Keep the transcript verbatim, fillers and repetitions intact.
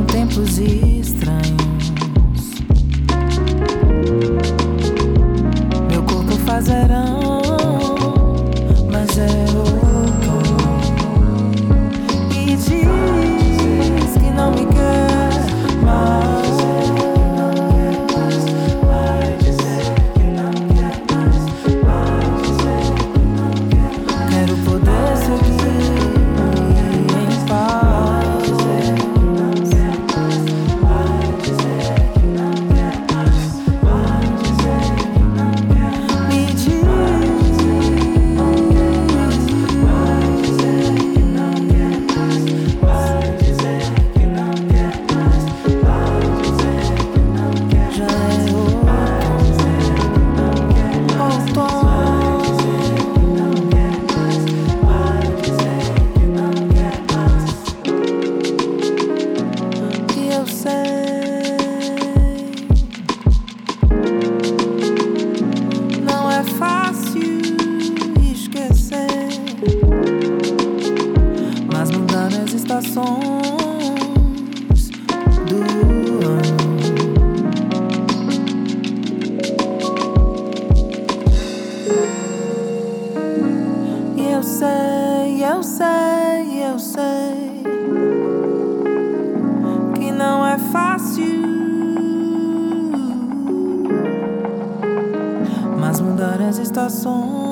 tempos estranhos. Meu corpo faz verão, mas é outono. E diz que não me quer mais. Vai dizer que não quer mais. Vai dizer que não quer mais. Quero poder seguir em paz. Vai dizer que não quer mais. Vai dizer que não quer mais. Me diz. Vai dizer que não quer mais. Vai dizer que não quer mais. Vai dizer que não quer. Já é outono. E eu sei, não é fácil esquecer, mas mudar as estações do ano. E eu sei, eu sei, eu sei que não é fácil, mas mudar as estações